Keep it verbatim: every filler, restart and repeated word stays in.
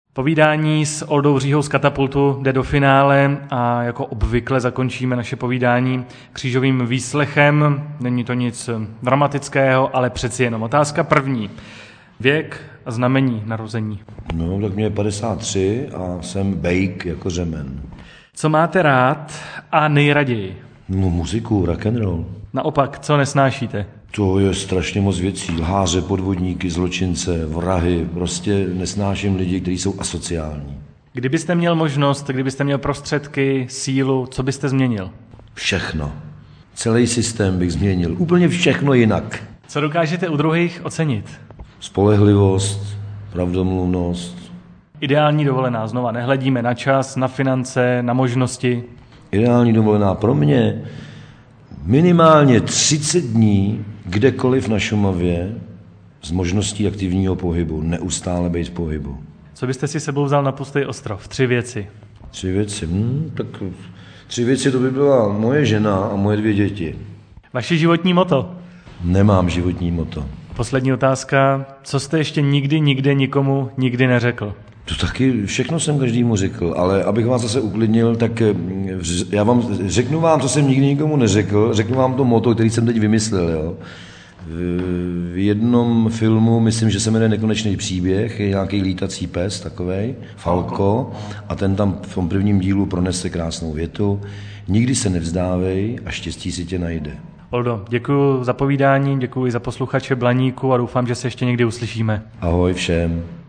Povídání s Oldou Říhou z Katapultu jde do finále a jako obvykle zakončíme naše povídání křížovým výslechem. Není to nic dramatického, ale přeci jenom. Otázka první. Věk a znamení narození. No, tak mě je padesát tři a jsem bejk jako řemen. Co máte rád a nejraději? No, muziku, rock and roll. Naopak, co nesnášíte? To je strašně moc věcí. Lháře, podvodníky, zločince, vrahy. Prostě nesnáším lidi, kteří jsou asociální. Kdybyste měl možnost, kdybyste měl prostředky, sílu, co byste změnil? Všechno. Celý systém bych změnil. Úplně všechno jinak. Co dokážete u druhých ocenit? Spolehlivost, pravdomluvnost. Ideální dovolená, znova nehledíme na čas, na finance, na možnosti. Ideální dovolená pro mě minimálně třicet dní kdekoliv na Šumavě s možností aktivního pohybu, neustále být v pohybu. Co byste si sebou vzal na pustý ostrov? Tři věci. Tři věci? Hm, tak tři věci to by byla moje žena a moje dvě děti. Vaše životní moto? Nemám životní moto. Poslední otázka. Co jste ještě nikdy, nikde, nikomu nikdy neřekl? To taky všechno jsem každému řekl, ale abych vás zase uklidnil, tak já vám řeknu vám, co jsem nikdy nikomu neřekl, řeknu vám to motto, který jsem teď vymyslel. Jo. V jednom filmu, myslím, že se jmenuje Nekonečný příběh, je nějaký lítací pes takovej, Falko, a ten tam v tom prvním dílu pronese krásnou větu: nikdy se nevzdávej a štěstí si tě najde. Oldo, děkuji za povídání, děkuji za posluchače Blaníku a doufám, že se ještě někdy uslyšíme. Ahoj všem.